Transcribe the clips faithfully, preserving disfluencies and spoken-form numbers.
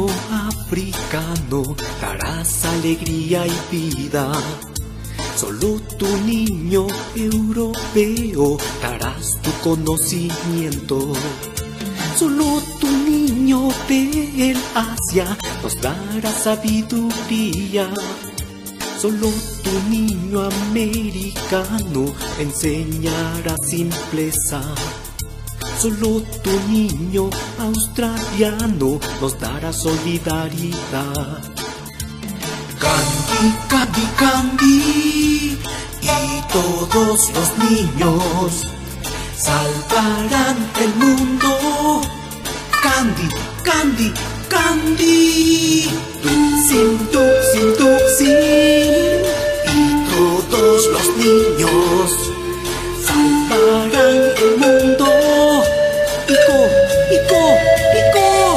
niño africano darás alegría y vida. Solo tu niño europeo darás tu conocimiento. Solo tu niño del Asia nos dará sabiduría. Solo tu niño americano enseñará simpleza. Solo tu niño australiano nos dará solidaridad. Candy, Candy, Candy, y todos los niños salvarán el mundo. Candy, Candy, Candy, Tuxin, Tuxin, Tuxin, y todos los niños salvarán el mundo. Ico, Ico, Ico.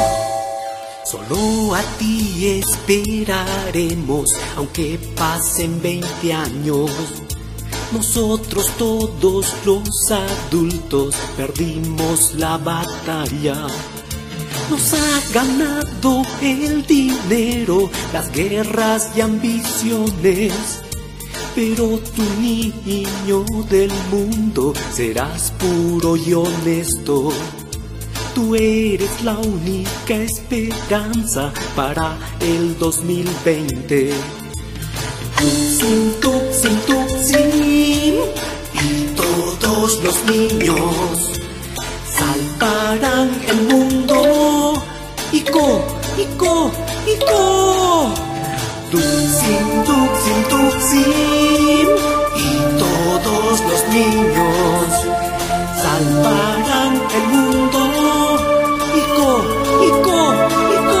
Solo a ti esperaremos, aunque pasen veinte años. Nosotros todos los adultos perdimos la batalla. Nos ha ganado el dinero, las guerras y ambiciones. Pero tu niño del mundo serás puro y honesto. Tú eres la única esperanza para el dos mil veinte. Tuxin, Tuxin, Tuxin, y todos los niños salvarán el mundo. Ico, Ico, Ico. Tuxin, Tuxin, Tuxin, y todos los niños salvarán el mundo. Ico, Ico, Ico.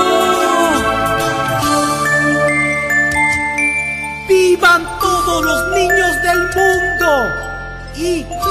¡Vivan todos los niños del mundo! ¡Y